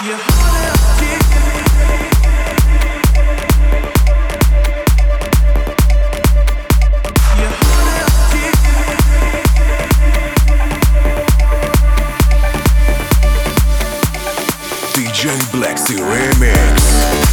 DJ Blacksy Remix.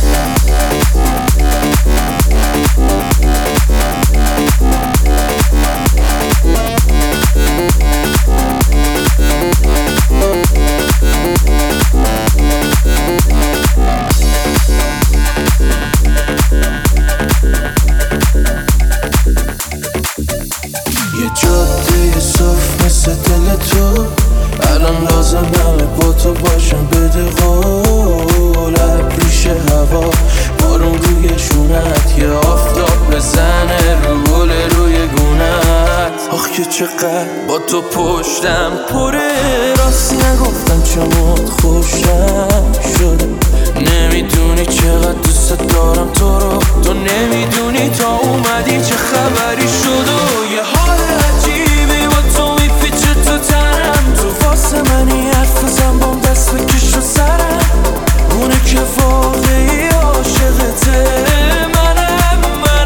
یه جاده صاف مثل دل تو الان لازمه با تو باشم، بده قول ریش هوا بارون روی شونت، یه آفتاب بزنه رو گل روی گونت. آخ که چقدر با تو پشتم پره، راستی نگفتم چمات خوشم شده. نمیدونی چقدر دوست دارم تو رو، تو نمیدونی تا اومدی چه خبری شد. و یه حال عجیبی با تو میپیچه تو تنم، تو واسه منی حرف بزن بام دست بکش رو سرم. اونه که واقعی عاشقته منم.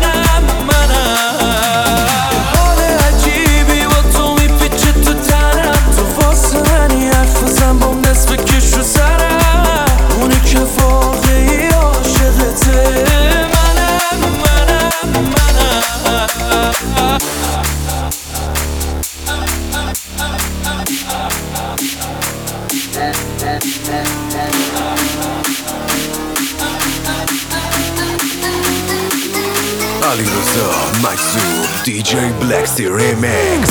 یه حال عجیبی با تو میپیچه تو تنم، تو واسه منی حرف بزن بام دست بکش رو سرم. اونه که واقعی عاشقته منم. Ali Reza, Maxu, DJ Blacksy Remix.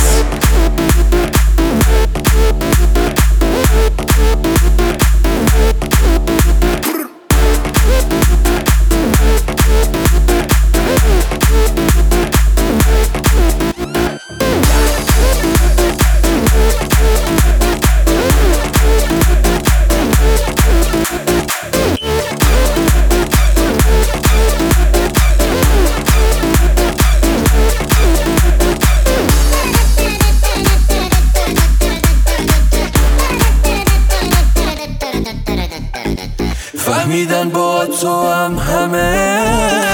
فهمیدن با تو هم همه